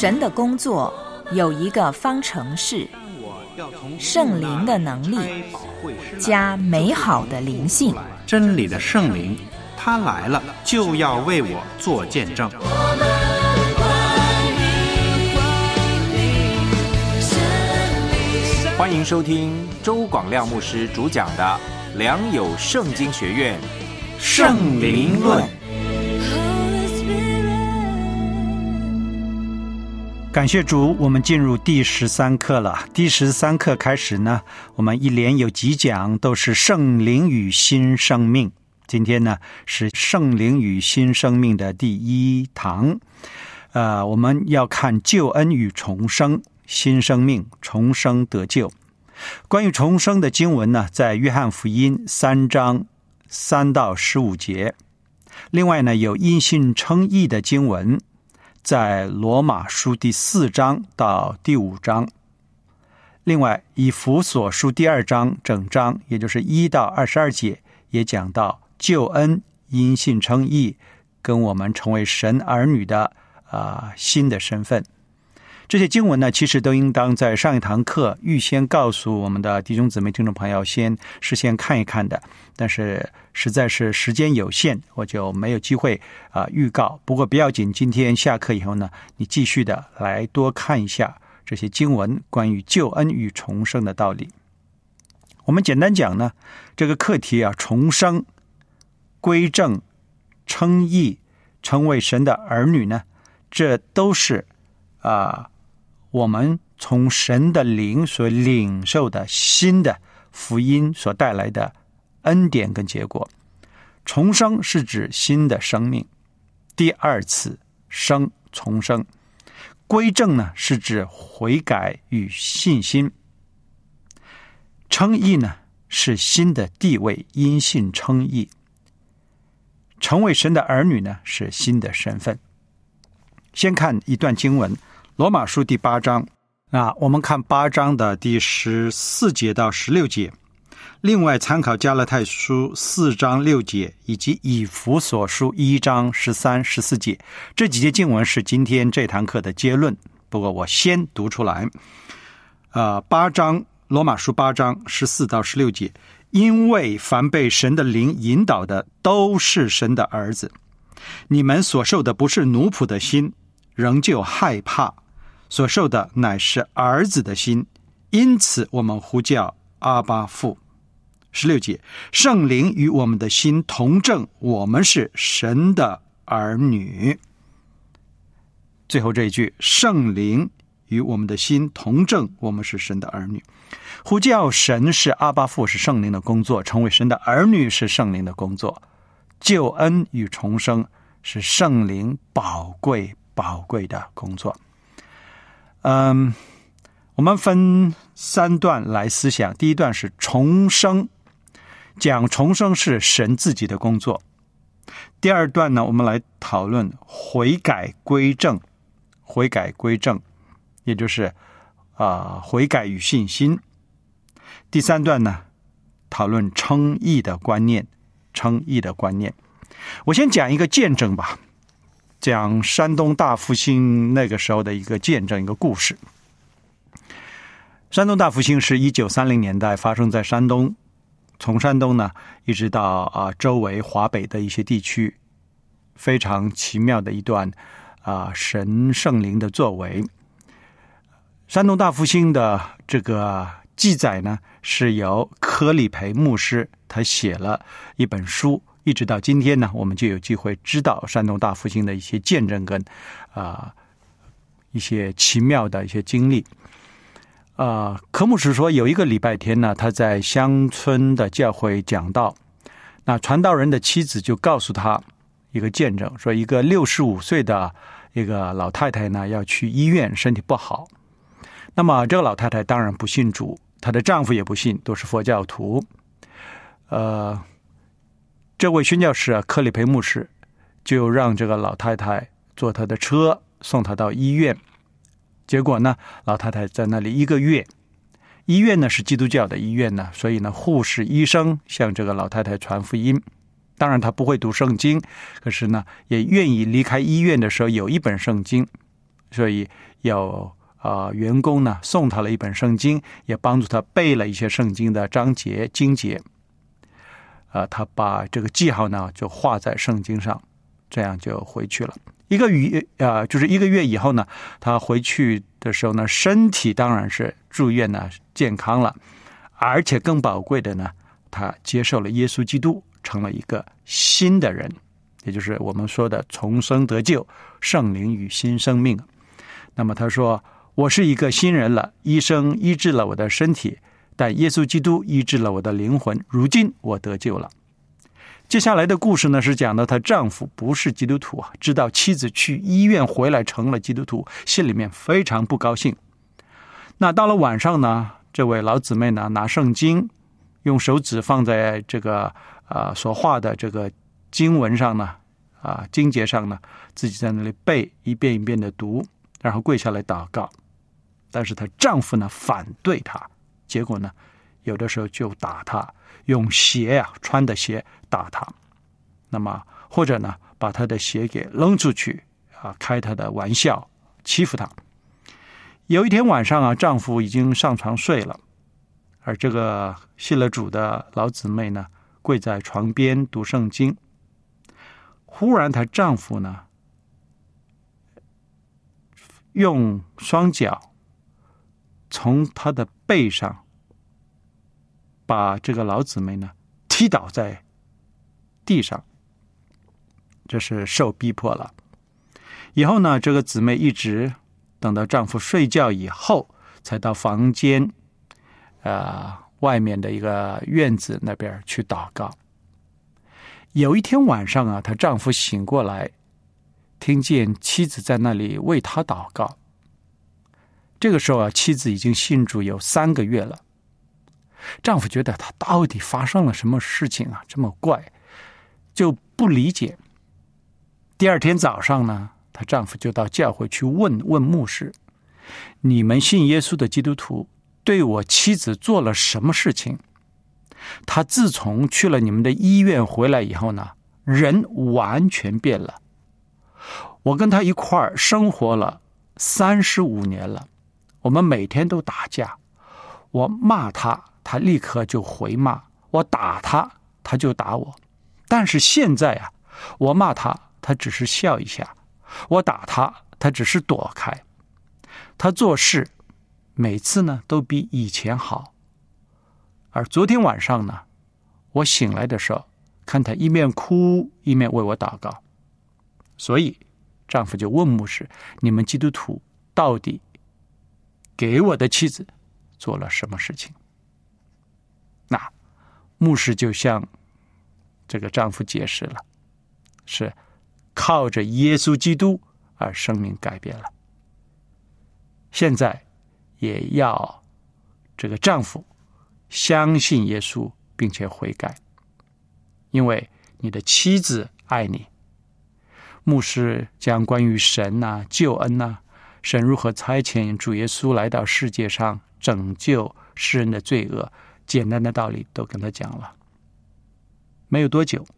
神的工作有一个方程式，圣灵的能力加美好的灵性。 真理的圣灵，他来了就要为我做见证。欢迎收听周广亮牧师主讲的良友圣经学院圣灵论。 感谢主，我们进入第13课了。第13课开始呢，我们一连有几讲都是圣灵与新生命。今天呢是圣灵与新生命的第1堂。我们要看救恩与重生，新生命，重生得救。关于重生的经文呢，在约翰福音3章3到15节。另外呢，有因信称义的经文，在罗马书第4章到第5章。另外，以弗所书第2章整章，也就是1到22节，也讲到救恩、因信称义，跟我们成为神儿女的新的身份。这些经文呢，其实都应当在上一堂课预先告诉我们的弟兄姊妹听众朋友事先看一看的，但是实在是时间有限，我就没有机会预告。不过不要紧，今天下课以后呢，你继续的来多看一下这些经文关于救恩与重生的道理。我们简单讲呢，这个课题重生、归正、称义、成为神的儿女呢，这都是我们从神的灵所领受的新的福音所带来的恩典跟结果。重生是指新的生命，第二次重生。归正呢，是指悔改与信心。称义呢，是新的地位，因信称义。成为神的儿女呢，是新的身份。先看一段经文，罗马书第8章。我们看8章的第14节到16节。另外参考加拉太书4章6节，以及以弗所书1章13、14节。这几节经文是今天这堂课的结论，不过我先读出来。罗马书8章14到16节。因为凡被神的灵引导的，都是神的儿子。你们所受的不是奴仆的心，仍旧害怕，所受的乃是儿子的心，因此我们呼叫阿爸父。16节，圣灵与我们的心同证，我们是神的儿女。最后这一句，圣灵与我们的心同证，我们是神的儿女。呼叫神是阿爸父，是圣灵的工作，成为神的儿女是圣灵的工作。救恩与重生是圣灵宝贵的工作。我们分3段来思想。第一段是重生，讲重生是神自己的工作。第二段呢，我们来讨论悔改归正，也就是悔改与信心。第3段呢，讨论称义的观念。我先讲一个见证吧，讲山东大复兴那个时候的一个见证，一个故事。山东大复兴是1930年代发生在山东，从山东呢一直到周围华北的一些地区，非常奇妙的一段神圣灵的作为。山东大复兴的这个记载呢，是由柯里培牧师他写了一本书，一直到今天呢，我们就有机会知道山东大复兴的一些见证跟一些奇妙的一些经历。柯牧师说，有一个礼拜天呢，他在乡村的教会讲道，那传道人的妻子就告诉他一个见证，说一个65岁的一个老太太呢要去医院，身体不好。那么这个老太太当然不信主，她的丈夫也不信，都是佛教徒。这位宣教士柯里培牧师就让这个老太太坐他的车送她到医院。结果呢，老太太在那里1个月。医院呢是基督教的医院呢，所以呢护士医生向这个老太太传福音。当然她不会读圣经，可是呢也愿意离开医院的时候有一本圣经， 所以有员工呢送他了一本圣经，也帮助他背了一些圣经的章节经节。他把这个记号呢就画在圣经上，这样就回去了。就是1个月以后呢，他回去的时候呢，身体当然是住院呢健康了，而且更宝贵的呢，他接受了耶稣基督，成了一个新的人，也就是我们说的重生得救，圣灵与新生命。那么他说，我是一个新人了，医生医治了我的身体，但耶稣基督医治了我的灵魂，如今我得救了。接下来的故事呢，是讲到她丈夫不是基督徒啊，知道妻子去医院回来成了基督徒，心里面非常不高兴。那到了晚上呢，这位老姊妹呢拿圣经，用手指放在这个所画的这个经文上呢，经节上呢，自己在那里背，一遍一遍的读，然后跪下来祷告。但是她丈夫呢反对她，结果呢有的时候就打她，用鞋穿的鞋打她，那么或者呢把她的鞋给扔出去开她的玩笑，欺负她。有一天晚上丈夫已经上床睡了，而这个信了主的老姊妹呢跪在床边读圣经。忽然她丈夫呢用双脚从她的背上把这个老姊妹呢踢倒在地上，这是受逼迫了。以后呢，这个姊妹一直等到丈夫睡觉以后，才到房间外面的一个院子那边去祷告。有一天晚上她丈夫醒过来，听见妻子在那里为他祷告。这个时候妻子已经信主有3个月了。丈夫觉得他到底发生了什么事情这么怪，就不理解。第二天早上呢，她丈夫就到教会去问牧师，你们信耶稣的基督徒对我妻子做了什么事情？她自从去了你们的医院回来以后呢，人完全变了。我跟她一块儿生活了35年了，我们每天都打架，我骂她，她立刻就回骂；我打她，她就打我。但是现在我骂她，她只是笑一下；我打她，她只是躲开。她做事每次呢都比以前好。而昨天晚上呢，我醒来的时候，看她一面哭一面为我祷告。所以丈夫就问牧师，你们基督徒到底给我的妻子做了什么事情？那牧师就向这个丈夫解释了，是靠着耶稣基督而生命改变了。现在也要这个丈夫相信耶稣并且悔改，因为你的妻子爱你。牧师将关于神救恩神如何差遣主耶稣来到世界上拯救世人的罪恶，简单的道理都跟他讲了。没有多久，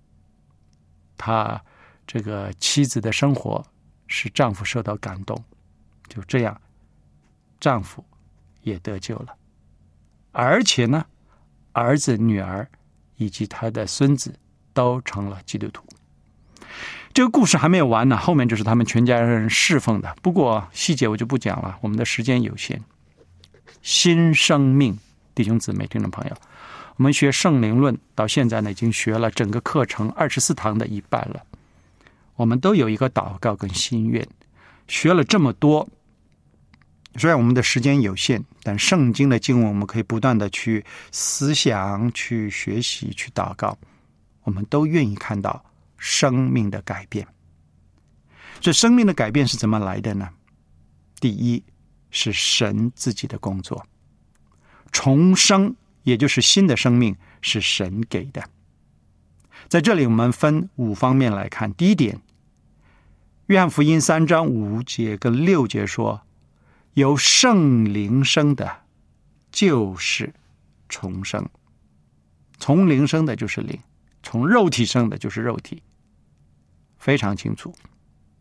他这个妻子的生活使丈夫受到感动，就这样丈夫也得救了。而且呢，儿子女儿以及他的孙子都成了基督徒。这个故事还没有完呢，后面就是他们全家人侍奉的，不过细节我就不讲了，我们的时间有限。新生命，弟兄姊妹听众朋友，我们学圣灵论到现在呢，已经学了整个课程24堂的一半了。我们都有一个祷告跟心愿，学了这么多，虽然我们的时间有限，但圣经的经文我们可以不断的去思想、去学习、去祷告，我们都愿意看到生命的改变。所以生命的改变是怎么来的呢？第一是神自己的工作，重生也就是新的生命是神给的。在这里我们分5方面来看。第一点，约翰福音3章5节跟6节说，由圣灵生的就是重生，从灵生的就是灵，从肉体生的就是肉体，非常清楚。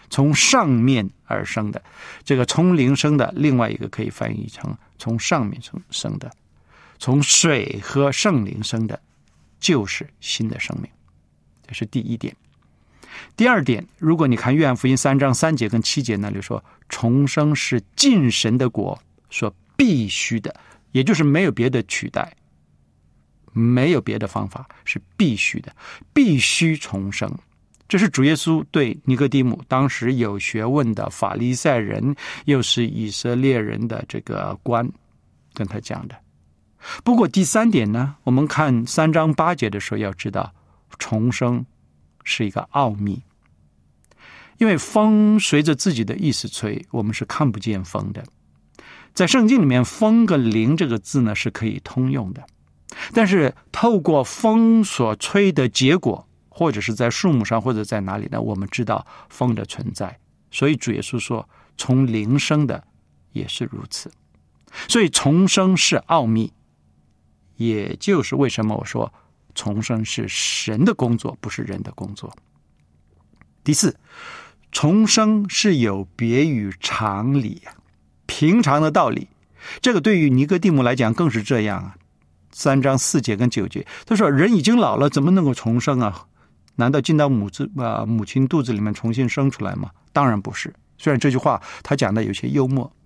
从上面而生的。这个从灵生的，另外一个可以翻译成从上面生的。从水和圣灵生的，就是新的生命。这是第一点。第二点，如果你看约翰福音3章3节跟7节，那里说重生是进神的国所必须的，也就是没有别的取代，没有别的方法，是必须的，必须重生。这是主耶稣对尼哥底母，当时有学问的法利赛人，又是以色列人的这个官，跟他讲的。不过第三点呢，我们看3章8节的时候要知道，重生是一个奥秘。因为风随着自己的意思吹，我们是看不见风的。在圣经里面，风跟灵这个字呢是可以通用的，但是透过风所吹的结果，或者是在树木上或者在哪里呢，我们知道风的存在。所以主耶稣说从灵生的也是如此。所以重生是奥秘，也就是为什么我说重生是神的工作，不是人的工作。第四，重生是有别于常理，平常的道理。这个对于尼哥底母来讲更是这样啊。3章4节跟9节，他说人已经老了，怎么能够重生啊？难道进到母亲肚子里面重新生出来吗？当然不是。虽然这句话他讲的有些幽默，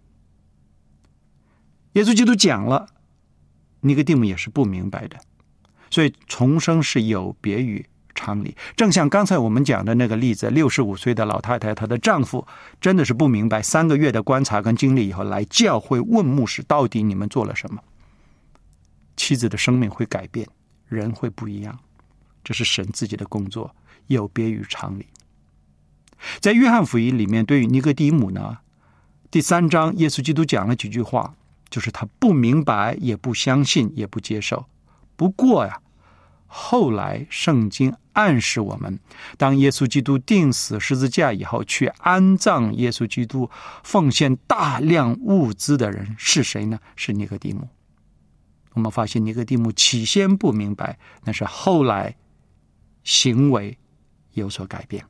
耶稣基督讲了，尼哥底母也是不明白的。所以重生是有别于常理。正像刚才我们讲的那个例子，65岁的老太太，她的丈夫真的是不明白，3个月的观察跟经历以后，来教会问牧师到底你们做了什么。妻子的生命会改变，人会不一样，这是神自己的工作，有别于常理。在约翰福音里面，对于尼哥底母呢，第3章耶稣基督讲了几句话，就是他不明白，也不相信，也不接受。不过呀，后来圣经暗示我们，当耶稣基督钉死十字架以后，去安葬耶稣基督，奉献大量物资的人是谁呢？是尼哥底母。我们发现尼哥底母起先不明白，但是后来行为有所改变。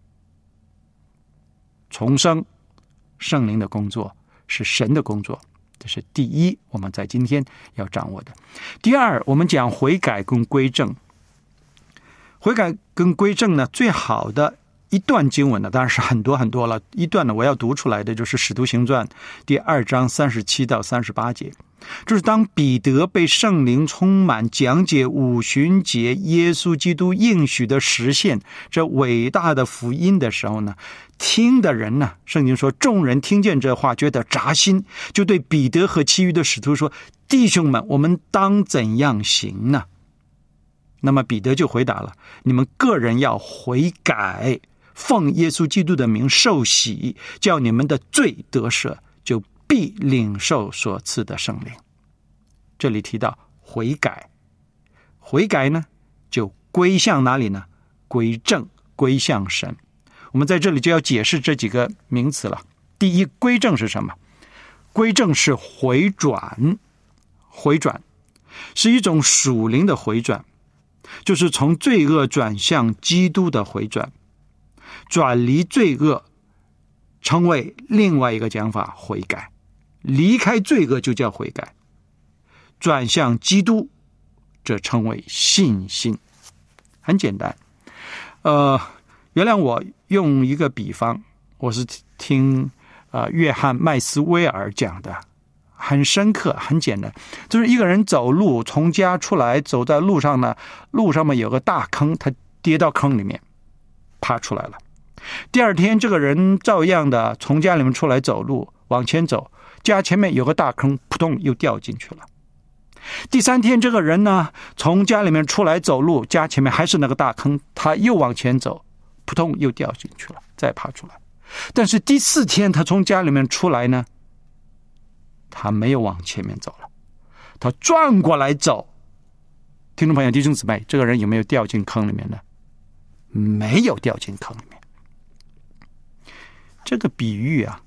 重生，圣灵的工作是神的工作，这是第一，我们在今天要掌握的。第二，我们讲悔改跟归正。悔改跟归正呢，最好的一段经文呢，当然是很多很多了。一段呢，我要读出来的就是《使徒行传》第2章37到38节。就是当彼得被圣灵充满，讲解五旬节耶稣基督应许的实现，这伟大的福音的时候呢，听的人呢，圣经说众人听见这话觉得扎心，就对彼得和其余的使徒说，弟兄们，我们当怎样行呢？那么彼得就回答了，你们个人要悔改，奉耶稣基督的名受洗，叫你们的罪得赦，就必领受所赐的圣灵。这里提到悔改，悔改呢就归向哪里呢？归正，归向神。我们在这里就要解释这几个名词了。第一，归正是什么？归正是回转，回转是一种属灵的回转，就是从罪恶转向基督的回转，转离罪恶成为另外一个讲法，悔改。离开罪恶就叫悔改，转向基督这称为信心。很简单，原谅我用一个比方，我是听约翰麦斯威尔讲的，很深刻，很简单。就是一个人走路，从家出来，走在路上呢，路上面有个大坑，他跌到坑里面，爬出来了。第二天，这个人照样的从家里面出来走路，往前走，家前面有个大坑，扑通又掉进去了。第三天，这个人呢，从家里面出来走路，家前面还是那个大坑，他又往前走，扑通又掉进去了，再爬出来。但是第四天，他从家里面出来呢，他没有往前面走了，他转过来走。听众朋友，弟兄姊妹，这个人有没有掉进坑里面呢？没有掉进坑里面。这个比喻啊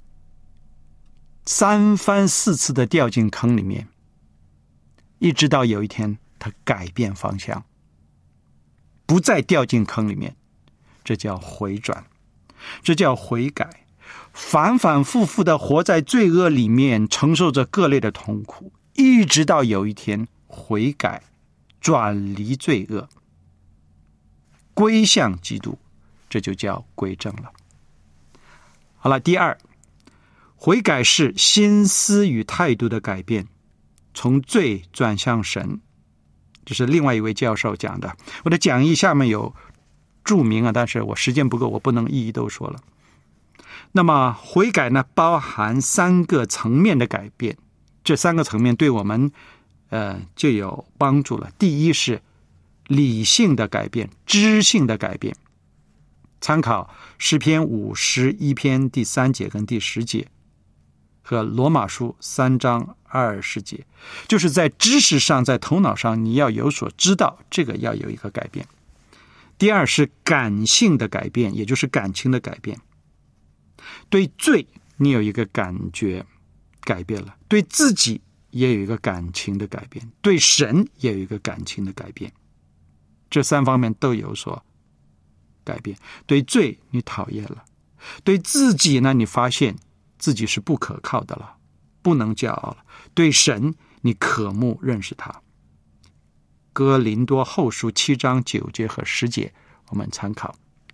，3番4次的掉进坑里面，一直到有一天他改变方向，不再掉进坑里面，这叫回转。 这叫悔改。反反复复的活在罪恶里面，承受着各类的痛苦，一直到有一天悔改，转离罪恶，归向基督，这就叫归正了。好了，第二，悔改是心思与态度的改变，从罪转向神。这是另外一位教授讲的，我的讲义下面有注明啊，但是我时间不够，我不能一一都说了。那么悔改呢，包含3个层面的改变，这3个层面对我们就有帮助了。第一是理性的改变，知性的改变，参考诗篇51篇第3节跟第10节和罗马书3章20节，就是在知识上，在头脑上你要有所知道，这个要有一个改变。第二是感性的改变，也就是感情的改变，对罪你有一个感觉改变了，对自己也有一个感情的改变，对神也有一个感情的改变，这3方面都有所改变。对罪你讨厌了，对自己呢，你发现自己是不可靠的了，不能骄傲了，对神你渴慕认识他。哥林多后书7章9节和10节我们参考。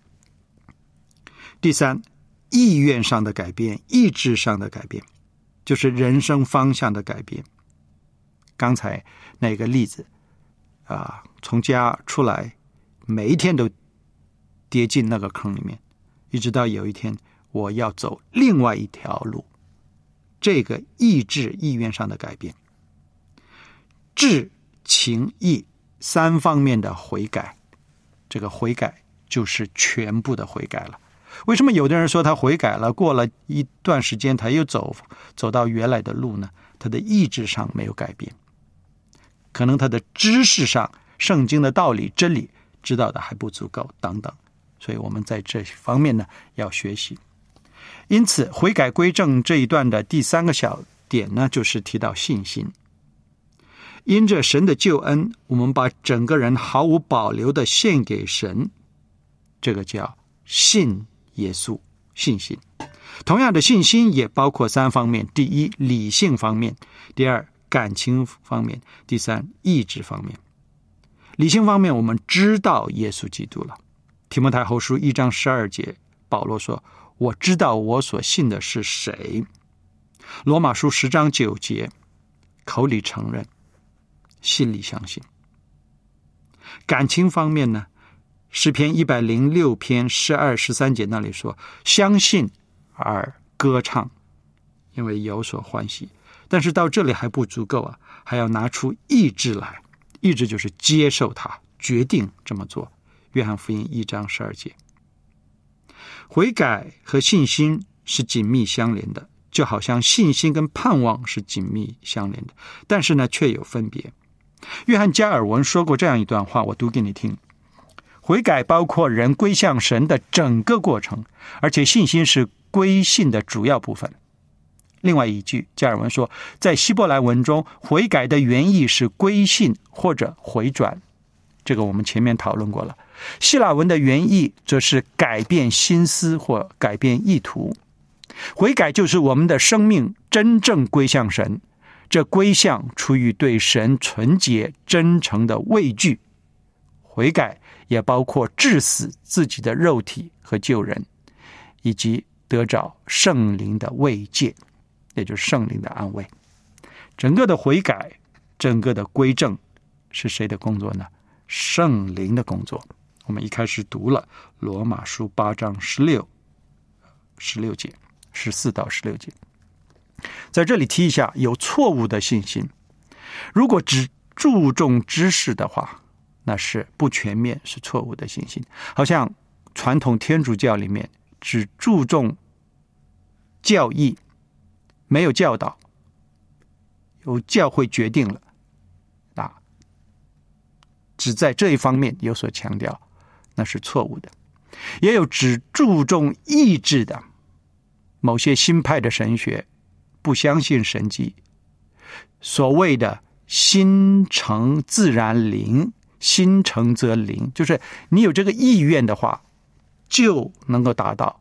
第三，意愿上的改变，意志上的改变，就是人生方向的改变。刚才那个例子从家出来，每一天都跌进那个坑里面，一直到有一天我要走另外一条路，这个意志意愿上的改变。志情意3方面的悔改，这个悔改就是全部的悔改了。为什么有的人说他悔改了，过了一段时间他又走到原来的路呢？他的意志上没有改变，可能他的知识上圣经的道理真理知道的还不足够等等，所以我们在这方面呢要学习。因此悔改归正这一段的第3个小点呢，就是提到信心。因着神的救恩，我们把整个人毫无保留的献给神，这个叫信耶稣，信心。同样的信心也包括3方面：第一，理性方面；第二，感情方面；第三，意志方面。理性方面，我们知道耶稣基督了。提摩太后书1章12节，保罗说：我知道我所信的是谁。罗马书10章9节，口里承认，心里相信。感情方面呢，诗篇106篇12、13节那里说：相信而歌唱，因为有所欢喜。但是到这里还不足够啊，还要拿出意志来。意志就是接受它，决定这么做。约翰福音1章12节。悔改和信心是紧密相连的，就好像信心跟盼望是紧密相连的，但是呢却有分别。约翰加尔文说过这样一段话，我读给你听。悔改包括人归向神的整个过程，而且信心是归信的主要部分。另外一句，加尔文说，在希伯来文中，悔改的原意是归信或者回转，这个我们前面讨论过了。希腊文的原意则是改变心思或改变意图。悔改就是我们的生命真正归向神，这归向出于对神纯洁真诚的畏惧。悔改也包括治死自己的肉体和救人，以及得着圣灵的慰藉，也就是圣灵的安慰。整个的悔改，整个的归正是谁的工作呢？圣灵的工作。我们一开始读了罗马书8章16节，14到16节。在这里提一下，有错误的信心。如果只注重知识的话，那是不全面，是错误的信心。好像传统天主教里面只注重教义，没有教导，由教会决定了，只在这一方面有所强调，那是错误的。也有只注重意志的，某些新派的神学不相信神迹，所谓的心诚自然灵，心诚则灵，就是你有这个意愿的话，就能够达到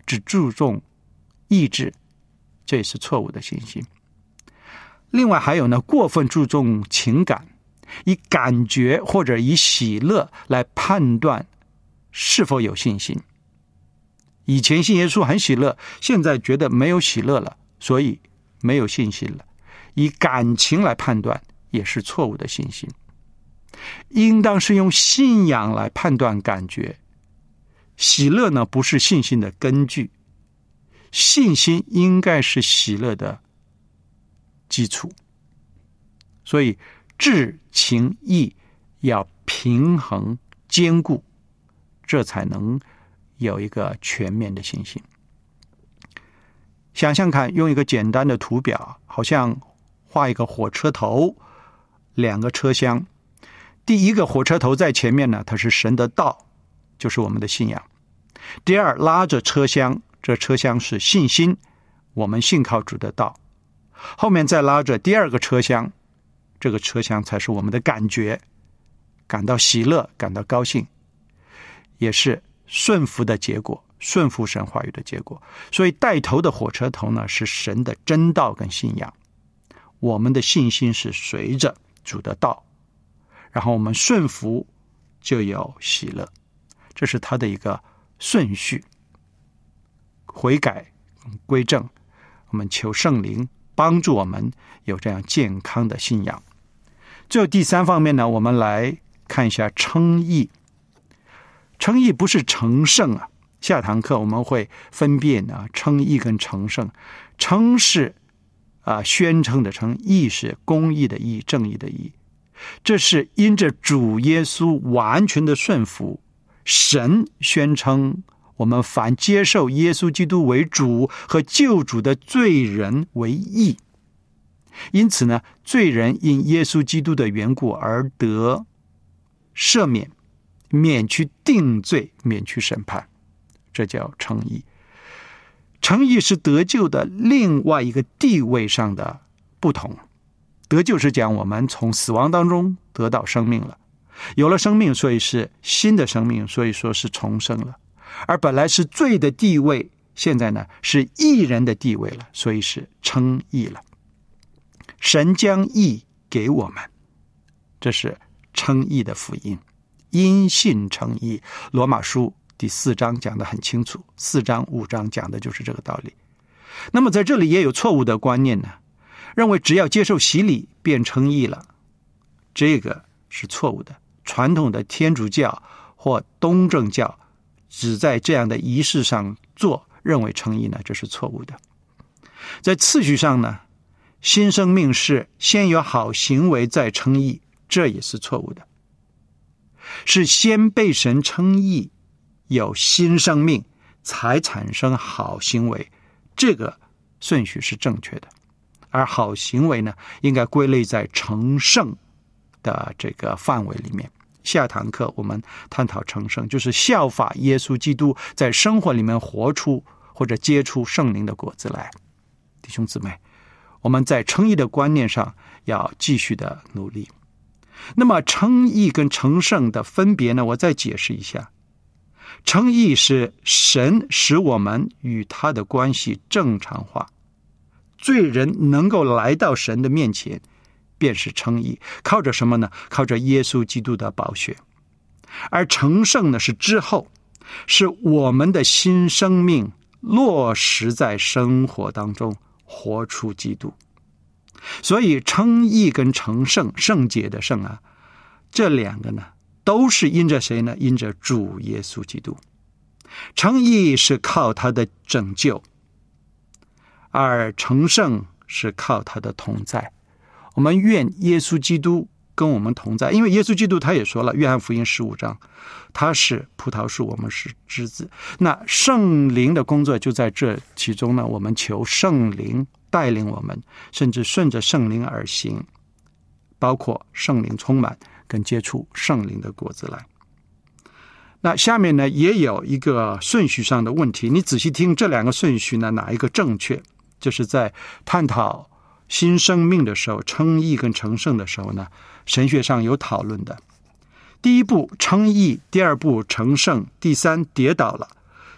只注重意志，这也是错误的信心。另外还有呢，过分注重情感，以感觉或者以喜乐来判断是否有信心。以前信耶稣很喜乐，现在觉得没有喜乐了，所以没有信心了。以感情来判断也是错误的信心。应当是用信仰来判断感觉。喜乐呢，不是信心的根据，信心应该是喜乐的基础。所以智情意要平衡兼顾，这才能有一个全面的信心。想想看，用一个简单的图表，好像画一个火车头，两个车厢。第一个火车头在前面呢，它是神的道，就是我们的信仰。第二，拉着车厢，这车厢是信心，我们信靠主的道。后面再拉着第二个车厢，这个车厢才是我们的感觉，感到喜乐，感到高兴，也是顺服的结果，顺服神话语的结果。所以带头的火车头呢，是神的真道跟信仰。我们的信心是随着主的道，然后我们顺服就有喜乐，这是它的一个顺序。悔改归正，我们求圣灵帮助我们有这样健康的信仰。最后第三方面呢，我们来看一下称义。称义不是成圣啊，下堂课我们会分辨称义跟成圣。称是宣称的称，义是公义的义，正义的义。这是因着主耶稣完全的顺服，神宣称我们凡接受耶稣基督为主和救主的罪人为义。因此呢，罪人因耶稣基督的缘故而得赦免，免去定罪，免去审判，这叫称义。称义是得救的另外一个地位上的不同。得救是讲我们从死亡当中得到生命了，有了生命，所以是新的生命，所以说是重生了。而本来是罪的地位，现在呢是义人的地位了，所以是称义了。神将义给我们，这是称义的福音，因信称义。罗马书第4章讲得很清楚，4章5章讲的就是这个道理。那么在这里也有错误的观念呢，认为只要接受洗礼便称义了，这个是错误的。传统的天主教或东正教只在这样的仪式上做，认为称义呢，这是错误的。在次序上呢，新生命是先有好行为再称义，这也是错误的。是先被神称义，有新生命才产生好行为，这个顺序是正确的。而好行为呢，应该归类在成圣的这个范围里面。下堂课我们探讨成圣，就是效法耶稣基督，在生活里面活出或者结出圣灵的果子来。弟兄姊妹，我们在称义的观念上要继续的努力。那么称义跟成圣的分别呢，我再解释一下。称义是神使我们与他的关系正常化，罪人能够来到神的面前，便是称义。靠着什么呢？靠着耶稣基督的宝血。而成圣呢，是之后，是我们的新生命落实在生活当中，活出基督。所以称义跟成圣，圣洁的圣啊，这两个呢，都是因着谁呢？因着主耶稣基督。称义是靠他的拯救，而成圣是靠他的同在。我们愿耶稣基督跟我们同在，因为耶稣基督他也说了，约翰福音15章，他是葡萄树，我们是枝子。那圣灵的工作就在这其中呢，我们求圣灵带领我们，甚至顺着圣灵而行，包括圣灵充满跟接触圣灵的果子来。那下面呢，也有一个顺序上的问题，你仔细听这两个顺序呢，哪一个正确？就是在探讨新生命的时候，称义跟成圣的时候呢，神学上有讨论的。第一步称义，第二步成圣，第三跌倒了，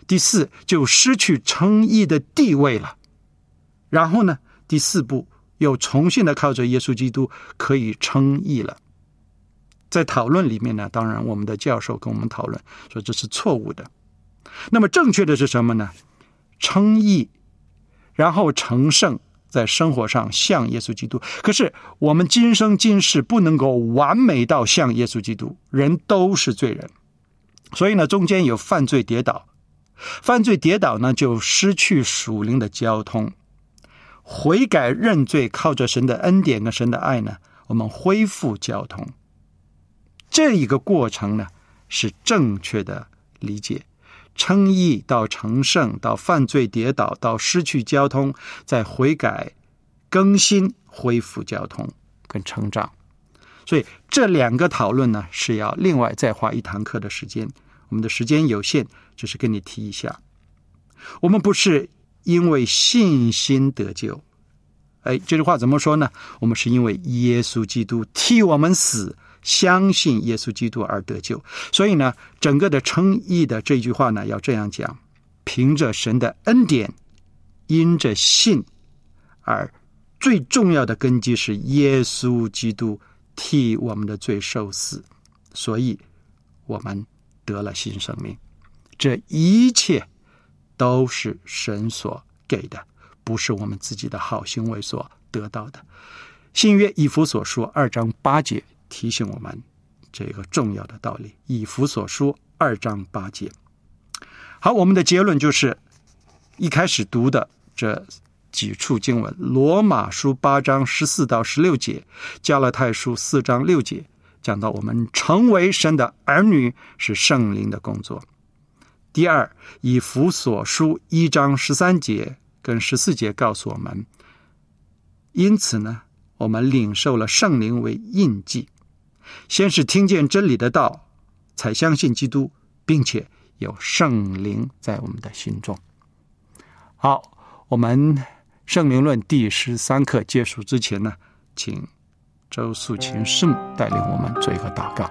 第四就失去称义的地位了。然后呢，第四步又重新的靠着耶稣基督可以称义了。在讨论里面呢，当然我们的教授跟我们讨论说这是错误的。那么正确的是什么呢？称义，然后成圣，在生活上像耶稣基督。可是我们今生今世不能够完美到像耶稣基督，人都是罪人，所以呢中间有犯罪跌倒。犯罪跌倒呢，就失去属灵的交通。悔改认罪，靠着神的恩典跟神的爱呢，我们恢复交通。这一个过程呢是正确的理解。称义到成圣，到犯罪跌倒，到失去交通，再悔改更新恢复交通跟成长。所以这两个讨论呢是要另外再花一堂课的时间，我们的时间有限，只是跟你提一下。我们不是因为信心得救，这句话怎么说呢？我们是因为耶稣基督替我们死，相信耶稣基督而得救。所以呢，整个的称义的这句话呢要这样讲：凭着神的恩典，因着信，而最重要的根基是耶稣基督替我们的罪受死，所以我们得了新生命。这一切都是神所给的，不是我们自己的好行为所得到的。新约以弗所书2章8节提醒我们这个重要的道理。以弗所书2章8节。好，我们的结论就是一开始读的这几处经文：罗马书8章14到16节，加拉太书4章6节，讲到我们成为神的儿女是圣灵的工作。第二，以弗所书1章13节跟14节告诉我们，因此呢，我们领受了圣灵为印记，先是听见真理的道，才相信基督，并且有圣灵在我们的心中。好，我们圣灵论第13课结束之前呢，请周素琴师母带领我们做一个祷告。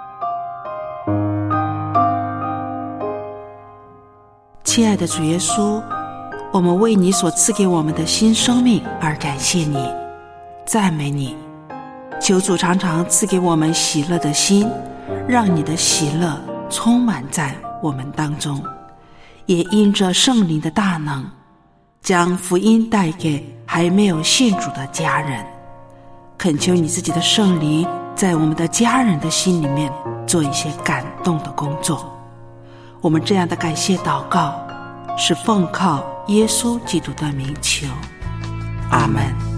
亲爱的主耶稣，我们为你所赐给我们的新生命而感谢你，赞美你。求主常常赐给我们喜乐的心，让你的喜乐充满在我们当中，也因着圣灵的大能，将福音带给还没有信主的家人。恳求你自己的圣灵在我们的家人的心里面做一些感动的工作。我们这样的感谢祷告是奉靠耶稣基督的名求，阿们。